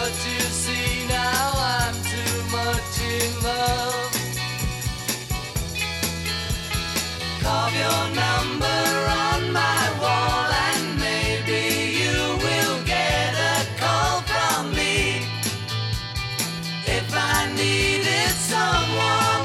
But you see now I'm too much in love. Carve your number on my wall and maybe you will get a call from me. If I needed someone,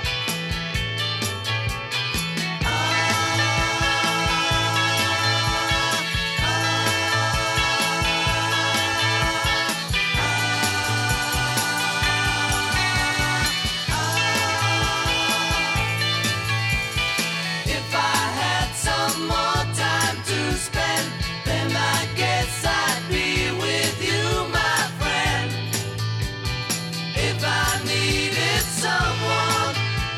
if I had some more time to spend, then I guess I'd be with you, my friend. If I needed someone,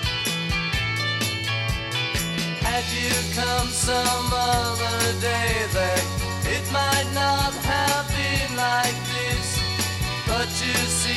had you come some other day, then it might not have been like this. But you see